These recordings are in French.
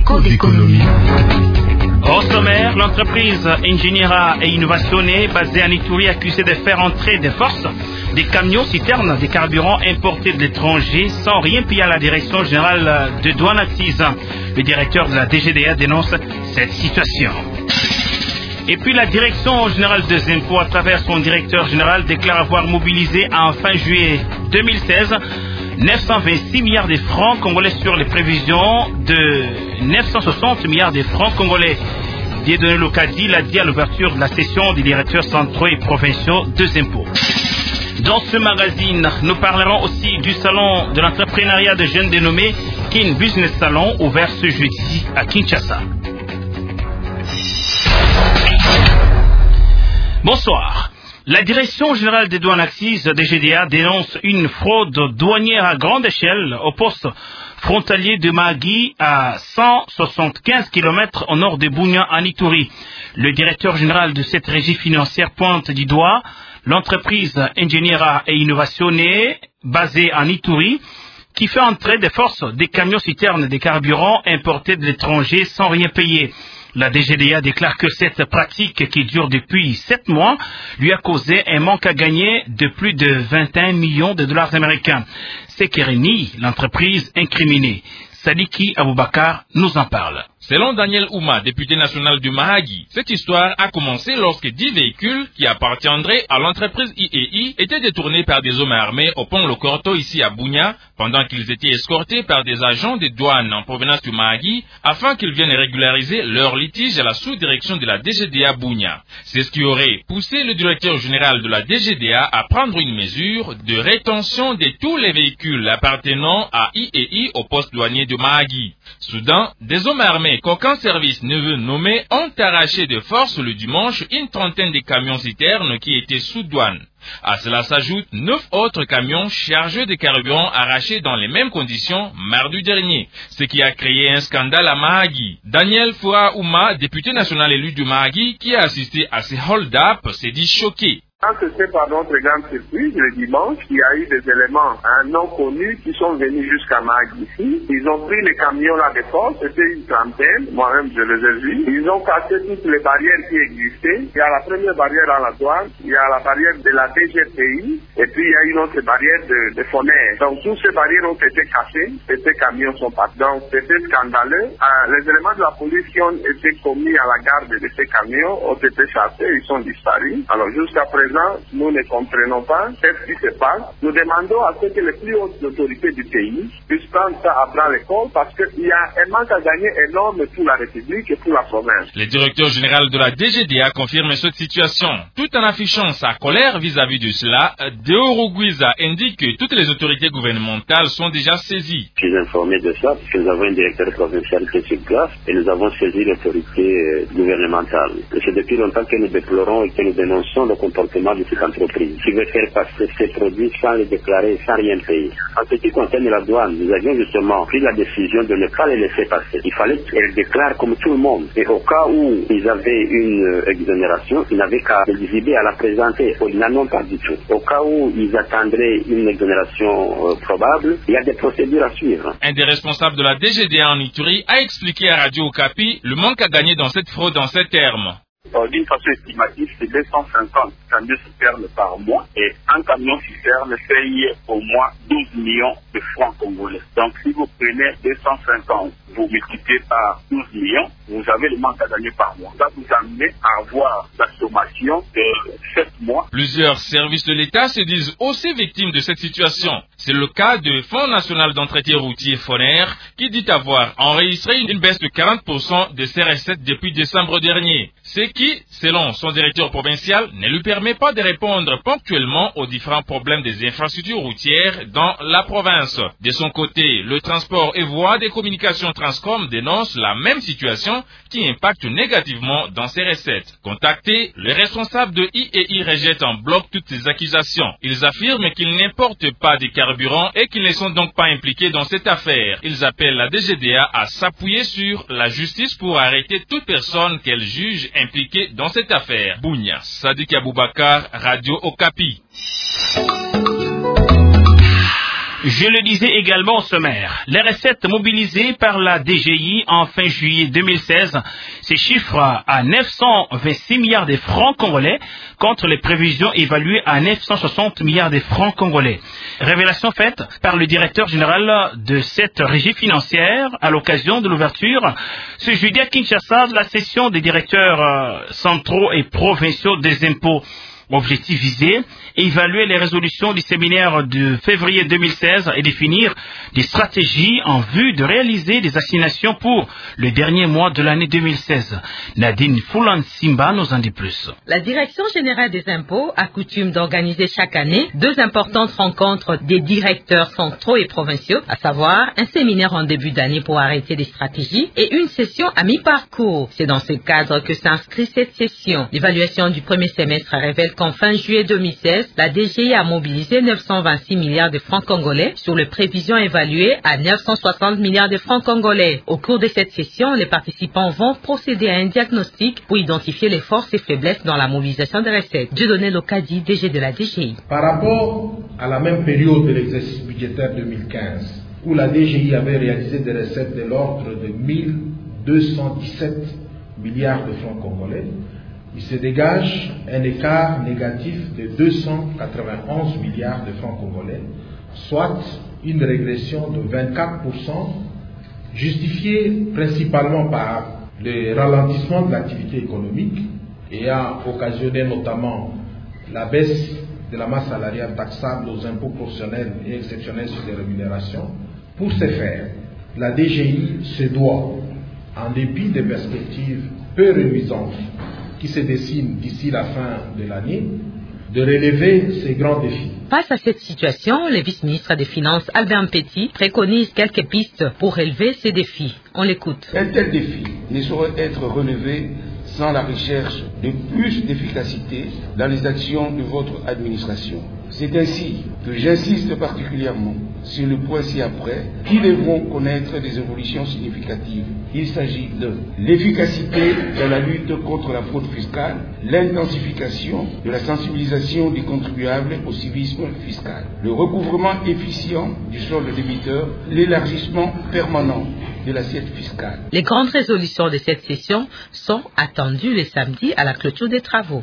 écho d'économie. Au sommaire, l'entreprise Ingeniera et Innovazione, basée à Ituri, accusée de faire entrer de force des camions citernes des carburants importés de l'étranger sans rien payer à la direction générale de douane accises. Le directeur de la DGDA dénonce cette situation. Et puis la direction générale des impôts, à travers son directeur général, déclare avoir mobilisé en fin juillet 2016 926 milliards de francs congolais sur les prévisions de 960 milliards de francs congolais. Dieudonné Lokadi l'a dit à l'ouverture de la session des directeurs centraux et provinciaux des impôts. Dans ce magazine, nous parlerons aussi du salon de l'entrepreneuriat de jeunes dénommé Kin Business Salon, ouvert ce jeudi à Kinshasa. Bonsoir. La Direction générale des douanes accises DGDA dénonce une fraude douanière à grande échelle au poste frontalier de Mahagi à 175 km au nord de Bunia en Ituri. Le directeur général de cette régie financière pointe du doigt l'entreprise Ingeniera et Innovazione basée en Ituri qui fait entrer de force des camions citernes des carburants importés de l'étranger sans rien payer. La DGDA déclare que cette pratique qui dure depuis 7 mois lui a causé un manque à gagner de plus de 21 millions de dollars américains. C'est Kérénie, l'entreprise incriminée. Sadiki Aboubakar nous en parle. Selon Daniel Ouma, député national du Mahagi, cette histoire a commencé lorsque 10 véhicules qui appartiendraient à l'entreprise IEI étaient détournés par des hommes armés au pont Lokorto ici à Bunia, pendant qu'ils étaient escortés par des agents des douanes en provenance du Mahagi afin qu'ils viennent régulariser leur litige à la sous-direction de la DGDA Bunia. C'est ce qui aurait poussé le directeur général de la DGDA à prendre une mesure de rétention de tous les véhicules appartenant à IEI au poste douanier de Mahagi. Soudain, des hommes armés qu'aucun service ne veut nommer ont arraché de force le dimanche une trentaine de camions citernes qui étaient sous douane. À cela s'ajoutent 9 autres camions chargés de carburant arrachés dans les mêmes conditions mardi dernier, ce qui a créé un scandale à Mahagi. Daniel Foura Ouma, député national élu du Mahagi, qui a assisté à ces hold-up, s'est dit choqué. Quand c'était par notre grande surprise, le dimanche, il y a eu des éléments non connus qui sont venus jusqu'à Mahagi ici. Ils ont pris les camions là de force, c'était une trentaine, moi-même je les ai vus. Ils ont cassé toutes les barrières qui existaient. Il y a la première barrière à la douane, il y a la barrière de la DGPI, et puis il y a une autre barrière de Foner. Donc toutes ces barrières ont été cassées, et ces camions sont partis. Donc c'était scandaleux. Les éléments de la police qui ont été commis à la garde de ces camions ont été chassés, ils sont disparus. Alors jusqu'à présent, nous ne comprenons pas ce qui se passe. Nous demandons à ce que les plus hautes autorités du pays puissent prendre ça à bras le corps parce qu'il y a un manque à gagner énorme pour la République et pour la province. Le directeur général de la DGDA confirme cette situation. Tout en affichant sa colère vis-à-vis de cela, Deoro Guiza indique que toutes les autorités gouvernementales sont déjà saisies. Je suis informé de ça parce que nous avons un directeur provincial qui est sur place et nous avons saisi l'autorité gouvernementale. C'est depuis longtemps que nous déplorons et que nous dénonçons le comportement de cette entreprise qui veut faire passer ses produits sans les déclarer, sans rien payer. En ce qui concerne la douane, nous avions justement pris la décision de ne pas les laisser passer. Il fallait qu'elles déclarent comme tout le monde. Et au cas où ils avaient une exonération, ils n'avaient qu'à l'exhiber, à la présenter. Ils n'en ont pas du tout. Au cas où ils attendraient une exonération probable, il y a des procédures à suivre. Un des responsables de la DGDA en Ituri a expliqué à Radio Okapi le manque à gagner dans cette fraude en ces termes. D'une façon estimative, c'est 250 camions citernes par mois et un camion citerne paye au moins 12 millions de francs congolais. Donc si vous prenez 250, vous multipliez par 12 millions, vous avez le manque à gagner par mois. Ça vous amène à avoir la sommation de 7 mois. Plusieurs services de l'État se disent aussi victimes de cette situation. C'est le cas du Fonds national d'entretien routier Foner qui dit avoir enregistré une baisse de 40% de ses recettes depuis décembre dernier. Ce qui, selon son directeur provincial, ne lui permet pas de répondre ponctuellement aux différents problèmes des infrastructures routières dans la province. De son côté, le transport et voies des communications Transcom dénonce la même situation qui impacte négativement dans ses recettes. Contacté, les responsables de IEI rejettent en bloc toutes ces accusations. Ils affirment qu'ils n'importent pas des carburants et qu'ils ne sont donc pas impliqués dans cette affaire. Ils appellent la DGDA à s'appuyer sur la justice pour arrêter toute personne qu'elle juge impliquée dans cette affaire. Bunia, Sadiki Aboubakar, Radio Okapi. Je le disais également au sommaire, les recettes mobilisées par la DGI en fin juillet 2016 se chiffrent à 926 milliards de francs congolais contre les prévisions évaluées à 960 milliards de francs congolais. Révélation faite par le directeur général de cette régie financière à l'occasion de l'ouverture ce jeudi à Kinshasa de la session des directeurs centraux et provinciaux des impôts. Objectif visé, évaluer les résolutions du séminaire de février 2016 et définir des stratégies en vue de réaliser des assignations pour le dernier mois de l'année 2016. Nadine Foulan-Simba nous en dit plus. La Direction générale des impôts a coutume d'organiser chaque année 2 importantes rencontres des directeurs centraux et provinciaux, à savoir un séminaire en début d'année pour arrêter des stratégies et une session à mi-parcours. C'est dans ce cadre que s'inscrit cette session. L'évaluation du premier semestre révèle qu'en fin juillet 2016, la DGI a mobilisé 926 milliards de francs congolais sur les prévisions évaluées à 960 milliards de francs congolais. Au cours de cette session, les participants vont procéder à un diagnostic pour identifier les forces et faiblesses dans la mobilisation des recettes. Dieudonné Lokadi, DG de la DGI. Par rapport à la même période de l'exercice budgétaire 2015, où la DGI avait réalisé des recettes de l'ordre de 1217 milliards de francs congolais, il se dégage un écart négatif de 291 milliards de francs congolais, soit une régression de 24%, justifiée principalement par le ralentissement de l'activité économique ayant occasionné notamment la baisse de la masse salariale taxable aux impôts professionnels et exceptionnels sur les rémunérations. Pour ce faire, la DGI se doit, en dépit des perspectives peu reluisantes qui se dessine d'ici la fin de l'année, de relever ces grands défis. Face à cette situation, le vice-ministre des Finances, Albert Petit, préconise quelques pistes pour relever ces défis. On l'écoute. Un tel défi ne saurait être relevé sans la recherche de plus d'efficacité dans les actions de votre administration. C'est ainsi que j'insiste particulièrement sur le point ci-après qui devront connaître des évolutions significatives. Il s'agit de l'efficacité dans la lutte contre la fraude fiscale, l'intensification de la sensibilisation des contribuables au civisme fiscal, le recouvrement efficient du solde débiteur, l'élargissement permanent de l'assiette fiscale. Les grandes résolutions de cette session sont attendues le samedi à la clôture des travaux.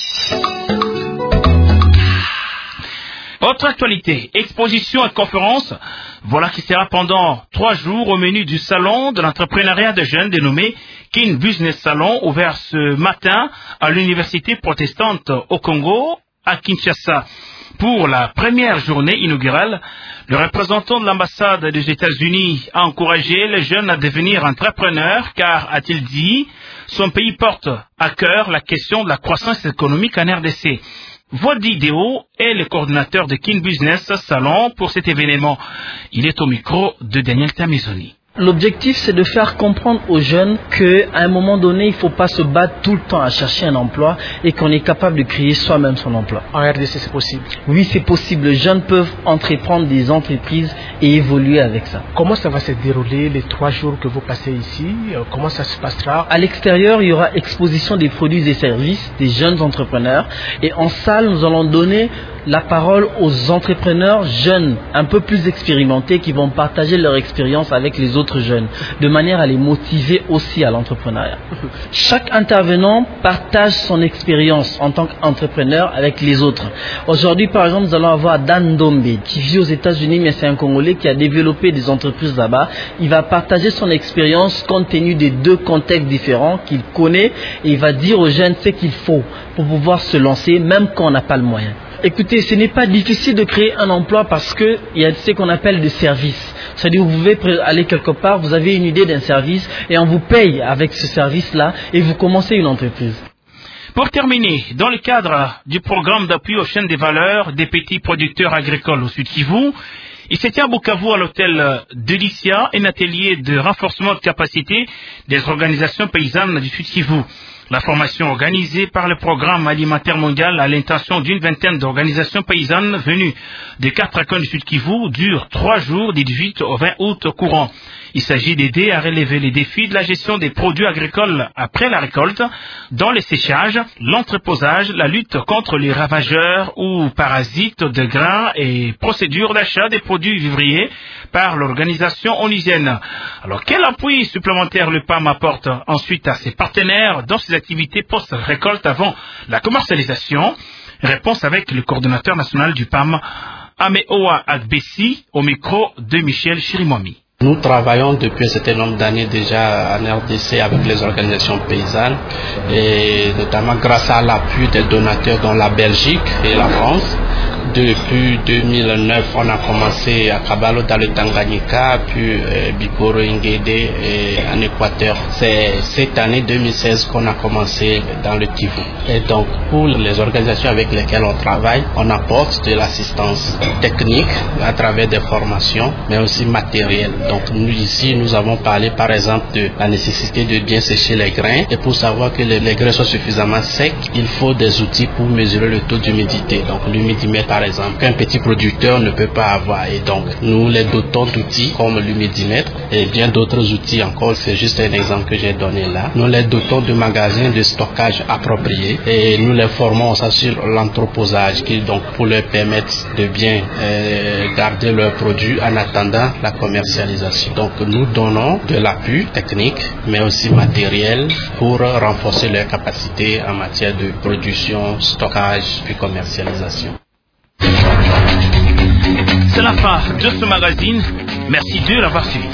Autre actualité, exposition et conférence, voilà qui sera pendant 3 jours au menu du salon de l'entrepreneuriat de jeunes dénommé Kin Business Salon, ouvert ce matin à l'université protestante au Congo, à Kinshasa. Pour la première journée inaugurale, le représentant de l'ambassade des États-Unis a encouragé les jeunes à devenir entrepreneurs car, a-t-il dit, son pays porte à cœur la question de la croissance économique en RDC. Vodi Deo est le coordinateur de Kin Business Salon pour cet événement. Il est au micro de Daniel Tamizoni. L'objectif, c'est de faire comprendre aux jeunes qu'à un moment donné, il ne faut pas se battre tout le temps à chercher un emploi et qu'on est capable de créer soi-même son emploi. En RDC, c'est possible? Oui, c'est possible. Les jeunes peuvent entreprendre des entreprises et évoluer avec ça. Comment ça va se dérouler les 3 jours que vous passez ici? Comment ça se passera? À l'extérieur, il y aura exposition des produits et services des jeunes entrepreneurs. Et en salle, nous allons donner la parole aux entrepreneurs jeunes, un peu plus expérimentés, qui vont partager leur expérience avec les autres jeunes, de manière à les motiver aussi à l'entrepreneuriat. Chaque intervenant partage son expérience en tant qu'entrepreneur avec les autres. Aujourd'hui, par exemple, nous allons avoir Dan Dombe, qui vit aux États-Unis, mais c'est un Congolais qui a développé des entreprises là-bas. Il va partager son expérience compte tenu des 2 contextes différents qu'il connaît, et il va dire aux jeunes ce qu'il faut pour pouvoir se lancer, même quand on n'a pas le moyen. Écoutez, ce n'est pas difficile de créer un emploi parce qu'il y a ce qu'on appelle des services. C'est-à-dire vous pouvez aller quelque part, vous avez une idée d'un service et on vous paye avec ce service-là et vous commencez une entreprise. Pour terminer, dans le cadre du programme d'appui aux chaînes des valeurs des petits producteurs agricoles au Sud Kivu, il se tient à Bukavu à l'hôtel Delicia un atelier de renforcement de capacité des organisations paysannes du Sud Kivu. La formation organisée par le Programme alimentaire mondial à l'intention d'une vingtaine d'organisations paysannes venues des 4 coins du Sud Kivu dure 3 jours du 18 au 20 août courant. Il s'agit d'aider à relever les défis de la gestion des produits agricoles après la récolte, dans les séchages, l'entreposage, la lutte contre les ravageurs ou parasites de grains et procédures d'achat des produits vivriers par l'organisation onusienne. Alors, quel appui supplémentaire le PAM apporte ensuite à ses partenaires dans ses activités post-récolte avant la commercialisation? Réponse avec le coordonnateur national du PAM, Ameoa Agbessi, au micro de Michel Chirimwami. Nous travaillons depuis un certain nombre d'années déjà en RDC avec les organisations paysannes et notamment grâce à l'appui des donateurs dont la Belgique et la France. Depuis 2009, on a commencé à Kabalo dans le Tanganyika, puis Bikoro Ngede en Équateur. C'est cette année 2016 qu'on a commencé dans le Kivu. Et donc, pour les organisations avec lesquelles on travaille, on apporte de l'assistance technique à travers des formations, mais aussi matérielle. Donc, nous ici, nous avons parlé par exemple de la nécessité de bien sécher les grains. Et pour savoir que les grains sont suffisamment secs, il faut des outils pour mesurer le taux d'humidité. Donc, l'humidimètre, par exemple, qu'un petit producteur ne peut pas avoir. Et donc, nous les dotons d'outils comme l'humidimètre et bien d'autres outils encore. C'est juste un exemple que j'ai donné là. Nous les dotons de magasins de stockage appropriés et nous les formons ça sur l'entreposage qui donc pour leur permettre de bien garder leurs produits en attendant la commercialisation. Donc, nous donnons de l'appui technique mais aussi matériel pour renforcer leurs capacités en matière de production, stockage puis commercialisation. C'est la fin de ce magazine. Merci de l'avoir suivi.